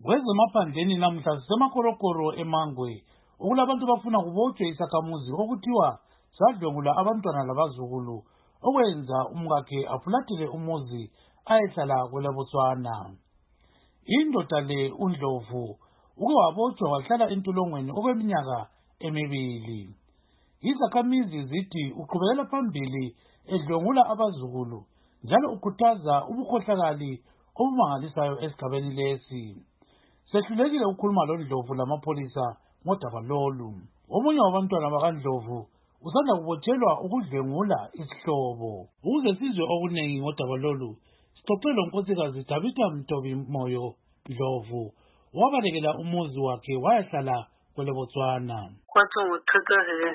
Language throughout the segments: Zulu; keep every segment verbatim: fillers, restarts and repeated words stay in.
Kwezemaphandleni namhla sisemakorokoro eMangwe okulabantu bafuna kubotshwe isakhamuzi okuthiwa sadlwengula abantwana labazukulu okwenza umkakhe afulathele umuzi ayehlala kweleBotswana. Indoda le uNdlovu uke wabotshwa wahlala entolongweni okweminyaka emibili. Izakhamizi zithi uqhubekela phambili edlwengula abazukulu njalo ukhuthaza ubukhohlakali obumangalisayo esigabeni lesi. Sehlulekile ukukhuluma loNdlovu lamapholisa ngodaba lolu. Omunye wabantwana bakaNdlovu usanda kubotshelwa ukudlwengula isihlobo. Ukuze sizwe okunengi ngodaba lolu, sixoxele unkosikazi Tabitha Mtobi Moyo Ndlovu wabalekela umuzi wakhe wayahlala kweleBotswana. Kwathi ngo-two thousand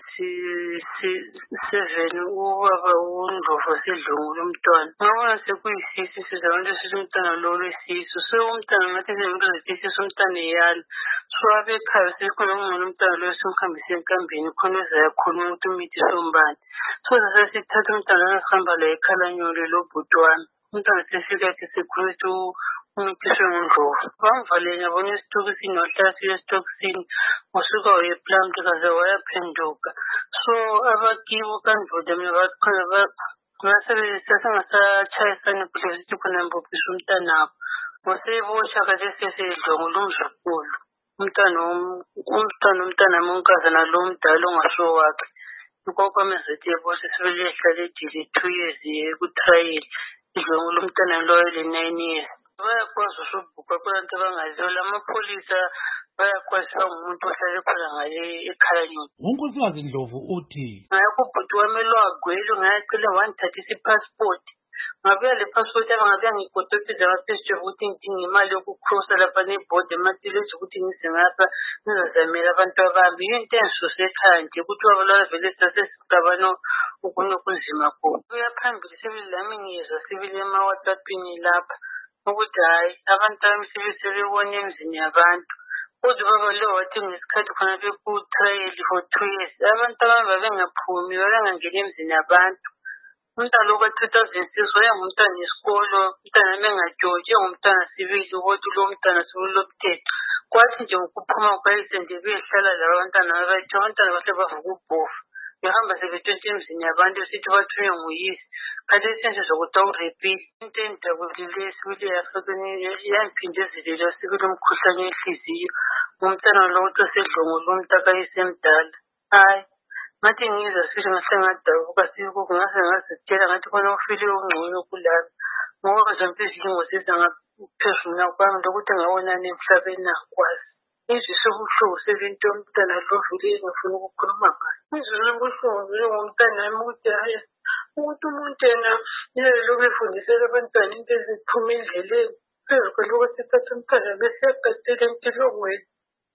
seven ubaba uNdlovu wasedlwengula umntwana. Ngabona sekuyisisu siza abantu sithi umntwana lo olwesisu. So umntwana ngathi izinto zesisu umntwana eyala. So abekhaya sekhona ungcono umntwana lo simhambise enkambeni khona ezayakhuluma ukuthi umithi sombani. So sasithatha umntwana lo sihamba la eKhalanyolo lobhuti wami. Umntwana sefika ethi sekhuluma ukuthi umikiswe nguNdlovu. Bamvalele ngabona esitokisini wahlala siya esitokisini ngosuka wayeplanti kaze wayaphenduka. So abakibo kaNdlovu mina bakhona basebenzisa ngasatshayisana because sithi khona mbophiswa umntanabo. Ngosebosha kade sesedlwengula umzukulu. Umntwana umntwana umntwana monkazana lo mdala ongasho wakhe. Ukoko mezethi yebosha sebehlala edile two years ku-trial. Idlwengula umntwana lo le nine years. Bayakwazi usubhuka kulanto bangaziyo amapholisa bayakwazi umuntu ohlale khona ngale eKhalanyolo. Unkosikazi Ndlovu uthi ngakho ubhuti wami lo agwele ngayacela wangithathisa ipassport. Ngabuya le passport abangabuya ngigotothiza abaphethe ukuthi ngidinga imali yokukrosa lapha nebhodi ematileti ukuthi ngize ngapha ngizazamela abantu abami. Into engisuse ekhaya nje ukuthi wabalala vele sasesigabano ukunye kunzima khona. Kuya phambili sibili lami ngizwa sibili ema-WhatsAppini lapha ukuthi hayi abantu bami sebesebebona emzini yabantu. Kodwa baba lo wathi ngesikhathi khona beku-trial for two years abantu abami babengaphumi babengangeni emzini yabantu. Umntwana lo ka-two thousand six wayengumntwana wesikolo, umntwana nami engatshontshi engumntwana sibili kodwa lo mntwana sebulomthetho. Kwathi nje ngokuphuma kwayise nje behlala laba abantwana abathi abantwana bahle bavuka ubhofu. Behamba sebetshontshe emzini yabantu sithi bathunywe nguyise. Kade senze zokuthi awurepile. Into endabulile sibili yafakeni yamphindezela sibili umkhuhlane wenhliziyo. Umntwana lo uthi osedlwengula umntakayise emdala. Hayi ngathi ngizwa sithi ngahle ngadabuka sikuko ngase ngazitshela ngathi khona ufile ungcono kulami. Ngoba zonke izinto ziza ngaphezulu kwami lokuthi ngawonani emhlabeni akwazi. Izwe ubuhlungu sebinto umntwana lo vele ngifuna ukukhuluma ngayo. Izwe ubuhlungu ngomntwana wami ukuthi hayi ukuthi umuntu yena yelo befundisela abantwana into eziphuma endleleni. Phezu kwalokho sithatha umntwana bese yagatela empilongweni.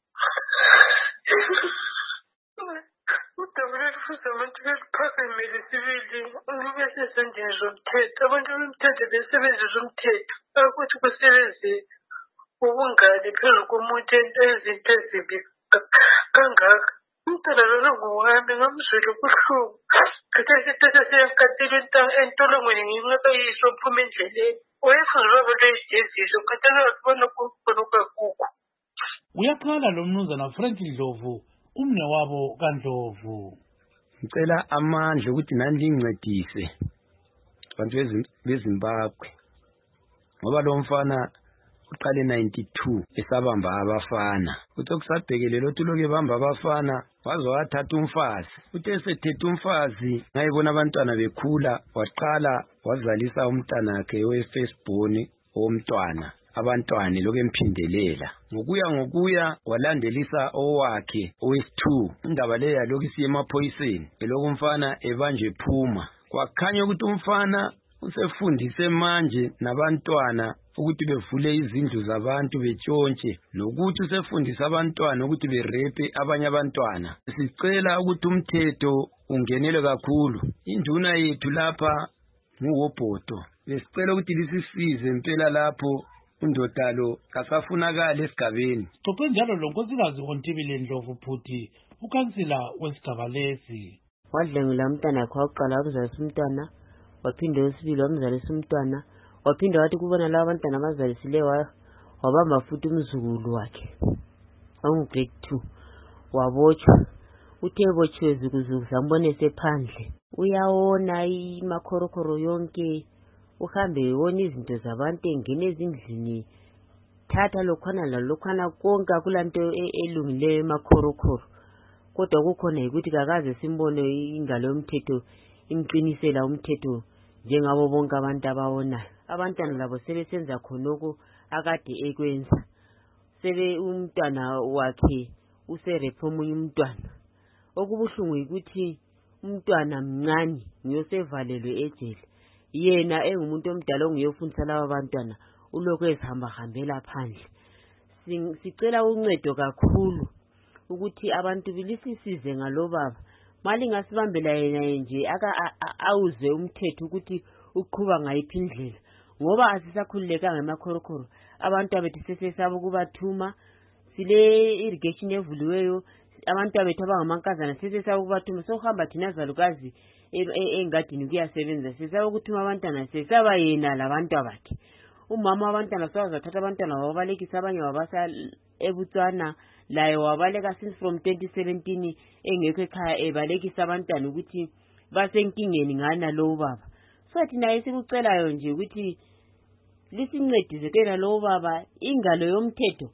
Udabula lufuza abantu beliphakemele sibili ube sesendlini zomthetho. Abantu bomthetho besebenzisa umthetho ukuthi kusebenze ubungane phezu komuntu ezinto ezibi kangaka. Umntwana lona ngowami ngamzwela ubuhlungu. Kade sithatha siyakatela entolongweni ngingakayisho uphuma endleleni. Wayefuze baba ley'jeziso kade ngakubona kukhona kwakukho. Uyakhala lo mnumzana Frank Ndlovu umne wabo kaNdlovu. Ngicela amandla ukuthi nani lingincedise abantu beZimbabwe ngoba lo mfana uqale ninety-two esabamba abafana. Uthe kusabhekelele ukuthi loke bamba abafana waze wathatha umfazi. Uthe esethethe umfazi ngayibona abantwana bekhula waqala wazalisa umntana wakhe we-firstborn womntwana. Abantwana lokho emphindelela ngokuya ngokuya walandelisa owakhe owesi-two. Indaba leyo yalokho isiye emaphoyiseni elokhu umfana ebanje phuma. Kwakhanya ukuthi umfana usefundise manje nabantwana ukuthi bevule izindlu zabantu betshontshe nokuthi usefundisa abantwana ukuthi berepe abanye abantwana. Sicela ukuthi umthetho ungenele kakhulu. Induna yethu lapha nguWobhoto. Besicela ukuthi lisisize impela lapho undoda lo kasafunakala esigabeni. Xoxe njalo lo nkosikazi uNtibile Ndlovu Phuthi ukansila wesigaba lesi. Wadlwengula umntwana wakhe waqala ukuzalisa umntwana waphinde wesibili wamzalisa umntwana waphinde wathi kubona laba abantwana abazalisileyo wabamba futhi umzukulu wakhe ongu grade two wabotshwa. Uthe botshiwe zukuzuku sambone esephandle uyawona imakhorokhoro yonke, uhambe wona izinto zabantu engene ezindlini, thatha lokhwana lalokhwana konke akulanto elungileyo emakhorokhoro. Kodwa kukhona ukuthi kakaze simbone ingalo yomthetho imqinisela umthetho njengabo bonke abantu abawonayo. Abantwana labo sebesenza khonoko akade ekwenza. Sebe umntwana wakhe userephe omunye umntwana. Okubuhlungu ukuthi umntwana mncane ngiyosevalelwe ejele, yena engumuntu omdala ongiyofundisa laba abantwana ulokhu ezihamba hambela phandle. Sicela uncedo kakhulu ukuthi abantu bilisisize ngalobaba, mali ngasibambela yena nje aka awuze umthetho ukuthi uqhuba ngayiphi indlela, ngoba asisakhululekanga emakhorokhoro. Abantu abethu sesesaba ukubathuma, sile irrigation evuliweyo, abantu abethu abangamankazana sesesaba ukubathuma. Sohamba thina zalukazi engadini kuyasebenza, sesaba ukuthuma abantwana, sesaba yena labantu abakhe. Umama abantwana sawazathatha abantwana wabalekisa, abanye wabasa eButswana, laye wabaleka since from twenty seventeen engekho ekhaya ebalekisa abantwana ukuthi basenkingeni ngana lo baba. So thina esikucelayo nje ukuthi lisincedise kena lo baba, ingalo yomthetho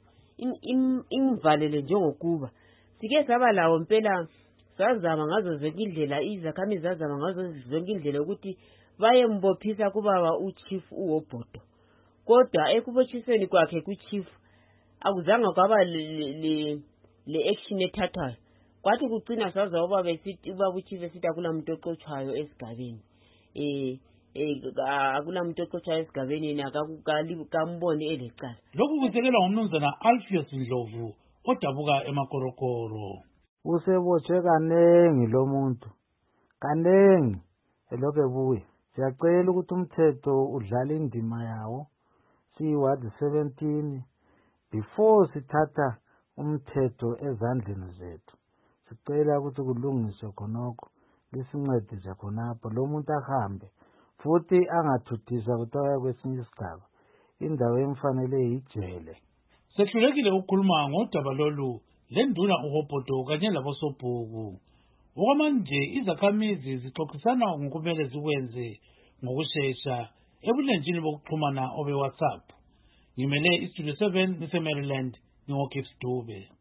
imvalele njengokuba sike saba lawo impela. Sazama ngazo zonke indlela, izakhamizi zazama ngazo zonke indlela ukuthi bayembophisa kubaba uchief uWobhodo, kodwa ekubotshisweni kwakhe kuchief akuzange kwaba le le action ethathwayo. Kwathi kugcina saza ubaba esithi ubaba uchief esithi akulamuntu oxotshwayo esigabeni, eh eh akulamuntu oxotshwayo esigabeni nakakambone elecala. Lokhu kusekelwa ngumnumzana Alpheus Ndlovu odabuka emakorokoro. Usebotshwe kanengi lo muntu, kanengi elokhu ebuya. Siyacela ukuthi umthetho udlale indima yawo, siyiward seventeen, before sithatha umthetho ezandleni zethu. Sicela ukuthi kulungiswe khonokho, lisincedise khonapho lo muntu ahambe futhi angathuthiswa kuthiwa kwesinye isigaba, indawo emfanele ijele. Sehlulekile ukukhuluma ngodaba lolu lenduna uWobhodo kanye labosobhuku. Okwamanje izakhamizi zixoxisana ngokumele zikwenze ngokushesha ebulenjini bokuxhumana obe WhatsApp. Ngimele iStudio seven nise Maryland, ngingokhips Dube.